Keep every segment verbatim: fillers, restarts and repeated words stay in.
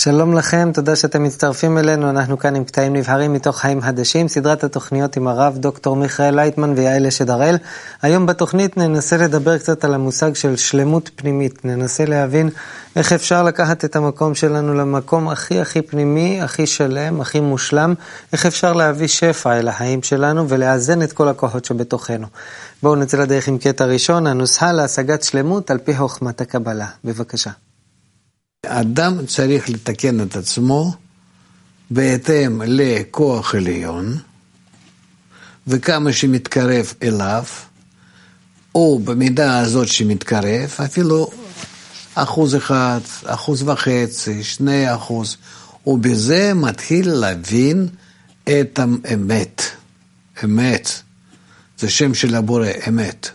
שלום לכם, תודה שאתם מצטרפים אלינו, אנחנו כאן עם קטעים נבחרים מתוך חיים חדשים, סדרת התוכניות עם הרב דוקטור מיכאל לייטמן ויעל אשד הראל. היום בתוכנית ננסה לדבר קצת על המושג של שלמות פנימית, ננסה להבין איך אפשר לקחת את המקום שלנו למקום הכי הכי פנימי, הכי שלם, הכי מושלם, איך אפשר להביא שפע אל החיים שלנו ולאזן את כל הכוחות שבתוכנו. בואו נצא לדרך עם קטע ראשון, הנוסחה להשגת שלמות על פי חוכמת הקבלה. בבקשה. אדם צריך לתקן את עצמו בהתאם לכוח עליון, וכמה שמתקרב אליו, או במידה הזאת שמתקרב, אפילו אחוז אחד, אחוז וחצי, שני אחוז, ובזה מתחיל להבין את האמת. אמת, זה שם של הבורא, אמת.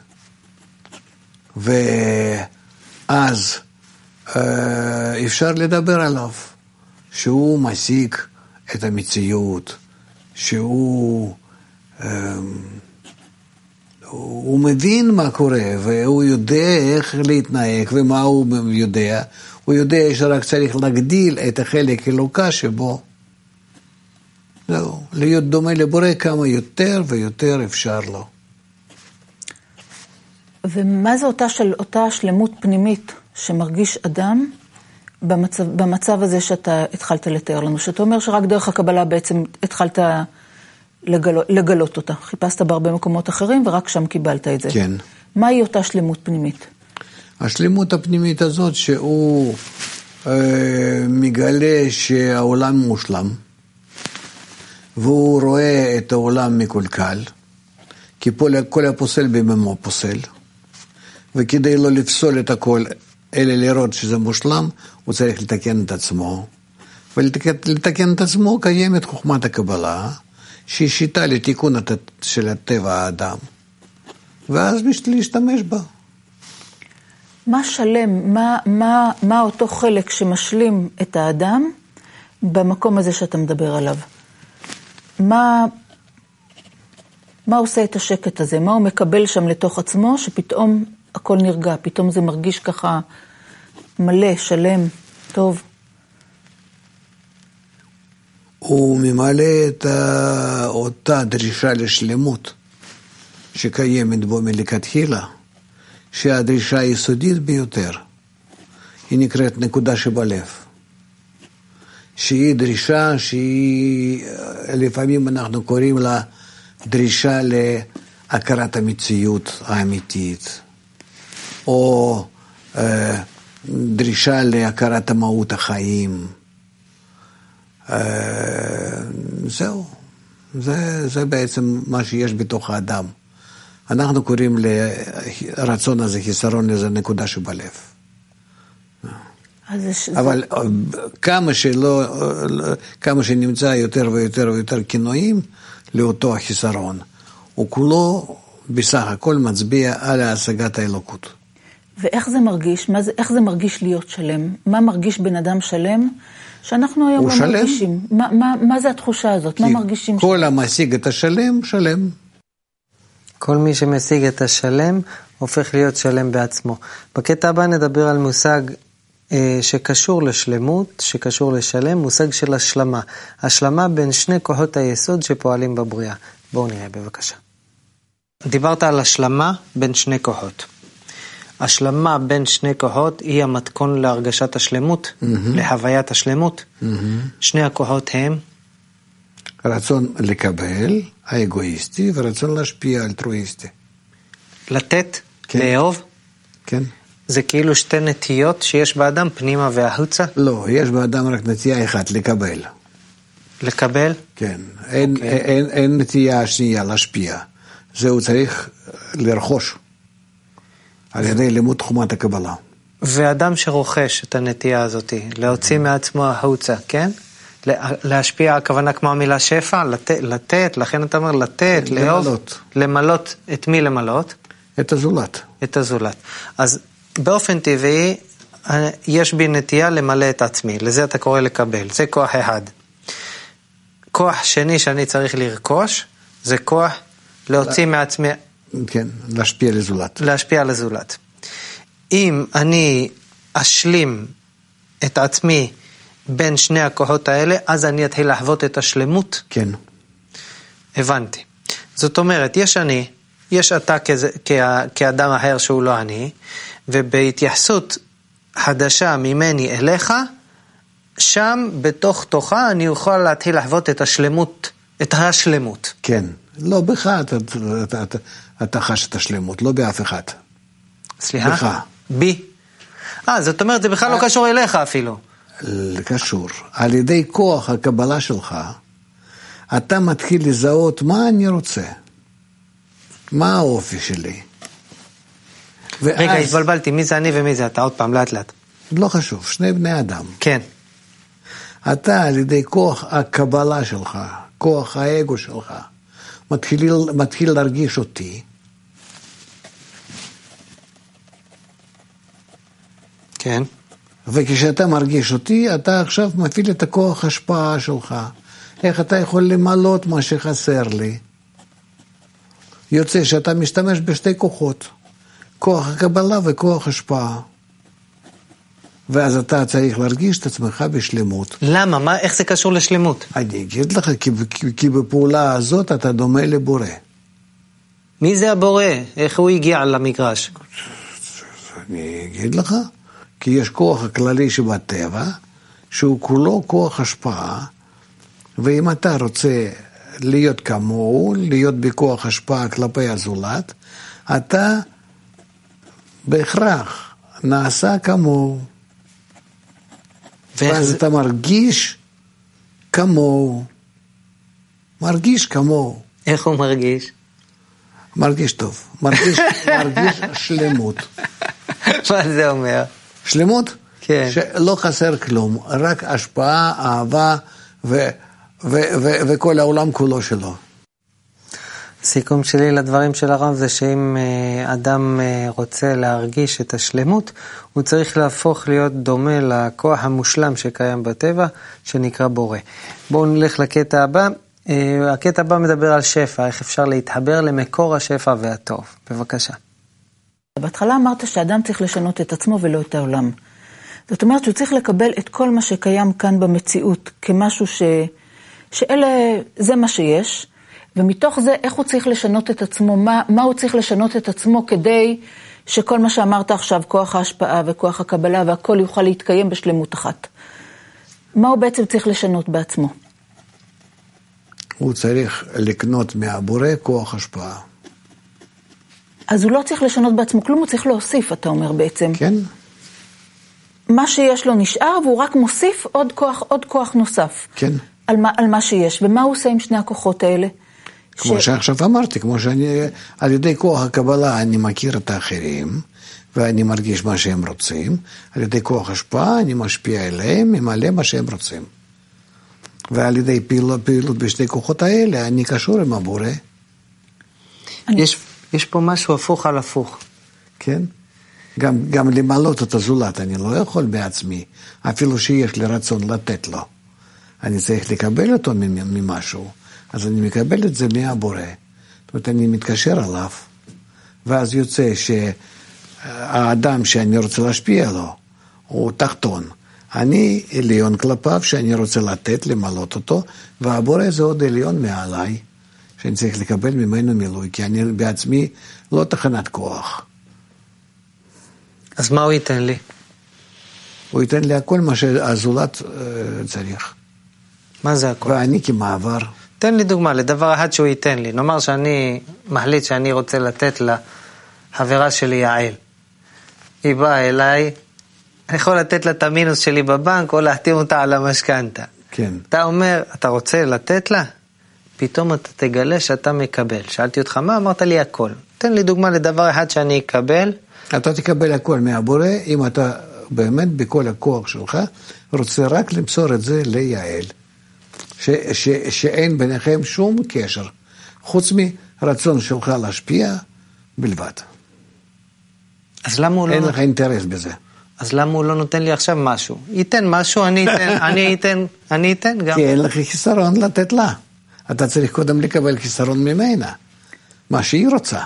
ואז אפשר לדבר עליו, שהוא משיג את המציאות, שהוא הוא מבין מה קורה, והוא יודע איך להתנהג, ומה הוא יודע. הוא יודע שרק צריך להגדיל את החלק אלוקה שבו. זהו, להיות דומה לבורא כמה יותר ויותר אפשר לו. ומה זה אותה, של, אותה שלמות פנימית שמרגיש אדם במצב, במצב הזה שאתה התחלת לתאר לנו? שאתה אומר שרק דרך הקבלה בעצם התחלת לגלות, לגלות אותה. חיפשת בהרבה מקומות אחרים ורק שם קיבלת את זה. כן. מהי אותה שלמות פנימית? השלמות הפנימית הזאת שהוא אה, מגלה שהעולם מושלם, והוא רואה את העולם מקולקל, כי כל הפוסל בממו פוסל, וכדי לא לפסול את הכל, אלא לראות שזה מושלם, הוא צריך לתקן את עצמו, ולתקן את עצמו קיימת חוכמת הקבלה, שהיא שיטה לתיקון של הטבע האדם, ואז להשתמש בה. מה שלם, מה, מה, מה אותו חלק שמשלים את האדם במקום הזה שאתה מדבר עליו? מה, מה עושה את השקט הזה? מה הוא מקבל שם לתוך עצמו שפתאום הכל נרגע, פתאום זה מרגיש ככה מלא, שלם, טוב? הוא ממלא את אותה דרישה לשלמות שקיימת בו מלכתחילה, שהדרישה היסודית ביותר, היא נקראת נקודה שבלב, שהיא דרישה שהיא, לפעמים אנחנו קוראים לה דרישה להכרת המציאות האמיתית, או אה, דרישה להכרת המהות החיים. אה, זהו, זה, זה בעצם מה שיש בתוך האדם. אנחנו קוראים לרצון הזה, חיסרון לזה נקודה שבלב. אבל כמה שלא, כמה שנמצא יותר ויותר ויותר כינויים לאותו החיסרון, הוא כולו בסך הכל מצביע על השגת האלוקות. ואיך זה מרגיש? מה זה, איך זה מרגיש להיות שלם? מה מרגיש בן אדם שלם? שאנחנו היום לא שלם? מרגישים. מה, מה, מה זה התחושה הזאת? מה מרגישים? כל שלם? המשיג את השלם, שלם. כל מי שמשיג את השלם הופך להיות שלם בעצמו. בקטע הבא נדבר על מושג אה, שקשור לשלמות, שקשור לשלם, מושג של השלמה. השלמה בין שני כוחות היסוד שפועלים בבריאה. בואו נראה בבקשה. דיברת על השלמה בין שני כוחות. השלמה בין שני כוחות היא המתכון להרגשת השלמות, mm-hmm. להוויית השלמות. Mm-hmm. שני הכוחות הם? רצון לקבל, האגואיסטי, ורצון להשפיע, אלטרואיסטי. לתת, כן. לאהוב? כן. זה כאילו שתי נטיות שיש באדם, פנימה והחוצה? לא, יש באדם רק נטייה אחת, לקבל. לקבל? כן. אין, okay. אין, אין, אין נטייה שנייה להשפיע. זהו צריך לרכוש. על ידי לימוד חוכמת הקבלה. ואדם שרוכש את הנטייה הזאת, להוציא מעצמו החוצה, כן? להשפיע, הכוונה כמו המילה שפע, לתת, לתת, לכן אתה אומר לתת, לאהוב, למלות. למלות, את מי למלות? את הזולת. את הזולת. אז באופן טבעי, יש בי נטייה למלא את עצמי, לזה אתה קורא לקבל, זה כוח אחד. כוח שני שאני צריך לרכוש, זה כוח להוציא מעצמי... כן, להשפיע לזולת. להשפיע לזולת. אם אני אשלים את עצמי בין שני הכוחות האלה, אז אני אתחיל לחוות את השלמות? כן. הבנתי. זאת אומרת, יש אני, יש אתה כזה, כ- כאדם אחר שהוא לא אני, ובהתייחסות חדשה ממני אליך, שם בתוך תוכה אני אוכל להתחיל לחוות את השלמות, את השלמות. כן. לא בך אתה, אתה, אתה, אתה חש את השלמות, לא באף אחד. סליחה? בך. בי. אה, זאת אומרת, זה בכלל לא קשור אליך אפילו. קשור. על ידי כוח הקבלה שלך, אתה מתחיל לזהות מה אני רוצה. מה האופי שלי. ואז... רגע, התבלבלתי, מי זה אני ומי זה אתה? עוד פעם, לאט לאט. לא חשוב, שני בני אדם. כן. אתה על ידי כוח הקבלה שלך, כוח האגו שלך, מתחיל, מתחיל להרגיש אותי. כן. וכשאתה מרגיש אותי, אתה עכשיו מפעיל את הכוח השפעה שלך. איך אתה יכול למלות מה שחסר לי? יוצא שאתה משתמש בשתי כוחות, כוח הקבלה וכוח השפעה. ואז אתה צריך להרגיש את עצמך בשלמות. למה? מה, איך זה קשור לשלמות? אני אגיד לך, כי, כי, כי בפעולה הזאת אתה דומה לבורא. מי זה הבורא? איך הוא הגיע למגרש? אני אגיד לך, כי יש כוח הכללי שבטבע, שהוא כולו כוח השפעה, ואם אתה רוצה להיות כמוהו, להיות בכוח השפעה כלפי הזולת, אתה בהכרח נעשה כמוהו. ואז זה... אתה מרגיש כמוהו. מרגיש כמוהו. איך הוא מרגיש? מרגיש טוב. מרגיש, מרגיש שלמות. מה זה אומר? שלמות? כן. שלא חסר כלום, רק השפעה, אהבה ו, ו, ו, וכל העולם כולו שלו. הסיכום שלי לדברים של הרב זה שאם אדם רוצה להרגיש את השלמות, הוא צריך להפוך להיות דומה לכוח המושלם שקיים בטבע, שנקרא בורא. בואו נלך לקטע הבא. הקטע הבא מדבר על שפע, איך אפשר להתחבר למקור השפע והטוב. בבקשה. בהתחלה אמרת שאדם צריך לשנות את עצמו ולא את העולם. זאת אומרת שהוא צריך לקבל את כל מה שקיים כאן במציאות, כמשהו ש... שאלה, זה מה שיש, ומתוך זה איך הוא צריך לשנות את עצמו, מה, מה הוא צריך לשנות את עצמו כדי שכל מה שאמרת עכשיו, כוח ההשפעה וכוח הקבלה והכל יוכל להתקיים בשלמות אחת. מה הוא בעצם צריך לשנות בעצמו? הוא צריך לקנות מהבורא כוח השפעה. אז הוא לא צריך לשנות בעצמו כלום, הוא צריך להוסיף, אתה אומר בעצם. כן. מה שיש לו נשאר, והוא רק מוסיף עוד כוח, עוד כוח נוסף. כן. על מה, על מה שיש. ומה הוא עושה עם שני הכוחות האלה? כמו ש... שעכשיו אמרתי, כמו שאני, על ידי כוח הקבלה אני מכיר את האחרים, ואני מרגיש מה שהם רוצים. על ידי כוח השפעה אני משפיע אליהם, ממלא מה שהם רוצים. ועל ידי פעילות, פעילות בשתי כוחות האלה, אני קשור עם הבורא. אני... יש... יש פה משהו הפוך על הפוך. כן? גם, גם למלות את הזולת, אני לא יכול בעצמי, אפילו שיש לי רצון לתת לו. אני צריך לקבל אותו ממשהו, אז אני מקבל את זה מהבורא. זאת אומרת, אני מתקשר עליו, ואז יוצא שהאדם שאני רוצה להשפיע לו, הוא תחתון. אני עליון כלפיו שאני רוצה לתת, למלות אותו, והבורא זה עוד עליון מעליי. שאני צריך לקבל ממנו מילוי, כי אני בעצמי לא תחנת כוח. אז מה הוא ייתן לי? הוא ייתן לי הכל מה שהזולת צריך. מה זה הכל? ואני כמעבר. תן לי דוגמה לדבר אחד שהוא ייתן לי. נאמר שאני מחליט שאני רוצה לתת לחברה שלי יעל. היא באה אליי, אני יכול לתת לה את המינוס שלי בבנק, או להחתים אותה על המשכנתה. כן. אתה אומר, אתה רוצה לתת לה? פתאום אתה תגלה שאתה מקבל. שאלתי אותך, מה? אמרת לי הכל. תן לי דוגמה לדבר אחד שאני אקבל. אתה תקבל הכל מהבורא, אם אתה באמת בכל הכוח שלך, רוצה רק למסור את זה ליעל. ש, ש, שאין ביניכם שום קשר, חוץ מרצון שלך להשפיע בלבד. אז למה הוא לא... אין לך אינטרס בזה. אז למה הוא לא נותן לי עכשיו משהו? ייתן משהו, אני אתן, אני אתן, אני אתן גם. כי אין לך חיסרון לתת לה. אתה צריך קודם לקבל חיסרון ממנה, מה שהיא רוצה.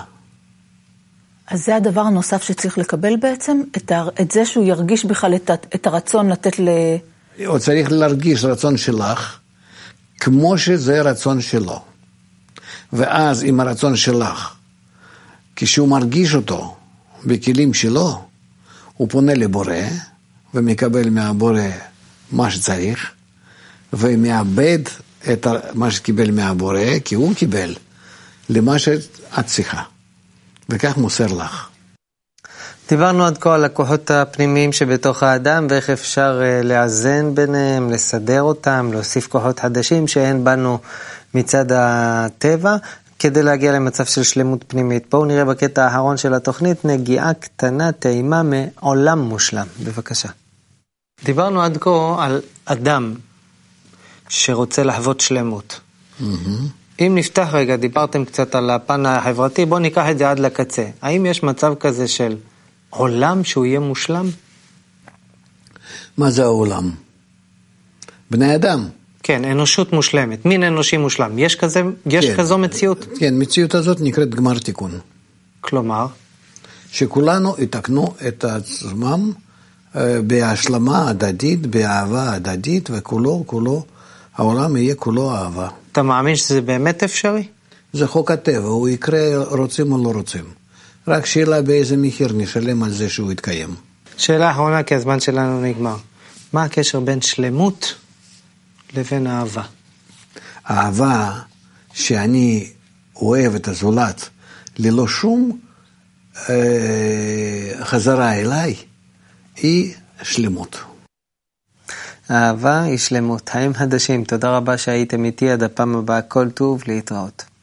אז זה הדבר הנוסף שצריך לקבל בעצם, את, ה, את זה שהוא ירגיש בכלל את, את הרצון לתת ל, הוא צריך להרגיש רצון שלך, כמו שזה רצון שלו. ואז עם הרצון שלך, כשהוא מרגיש אותו בכלים שלו, הוא פונה לבורא, ומקבל מהבורא מה שצריך, ומאבד את מה שקיבל מהבורא, כי הוא קיבל למה שאת צריכה. וכך מוסר לך. דיברנו עד כה על הכוחות הפנימיים שבתוך האדם, ואיך אפשר לאזן ביניהם, לסדר אותם, להוסיף כוחות חדשים שאין בנו מצד הטבע, כדי להגיע למצב של שלמות פנימית. בואו נראה בקטע האחרון של התוכנית, נגיעה קטנה, טעימה מעולם מושלם. בבקשה. דיברנו עד כה על אדם שרוצה לחוות שלמות. Mm-hmm. אם נפתח רגע, דיברתם קצת על הפן החברתי, בואו ניקח את זה עד לקצה. האם יש מצב כזה של עולם שהוא יהיה מושלם? מה זה העולם? בני אדם. כן, אנושות מושלמת, מין אנושי מושלם. יש כזה, יש כן, כזו מציאות? כן, מציאות הזאת נקראת גמר תיקון. כלומר? שכולנו יתקנו את עצמם בהשלמה הדדית, באהבה הדדית, וכולו, כולו, העולם יהיה כולו אהבה. אתה מאמין שזה באמת אפשרי? זה חוק הטבע, הוא יקרה רוצים או לא רוצים. רק שאלה באיזה מחיר נשלם על זה שהוא יתקיים. שאלה האחרונה, כי הזמן שלנו נגמר. מה הקשר בין שלמות לבין אהבה? אהבה שאני אוהב את הזולת ללא שום אה, חזרה אליי, היא שלמות. אהבה היא שלמות. חיים חדשים, תודה רבה שהייתם איתי, עד הפעם הבאה, כל טוב, להתראות.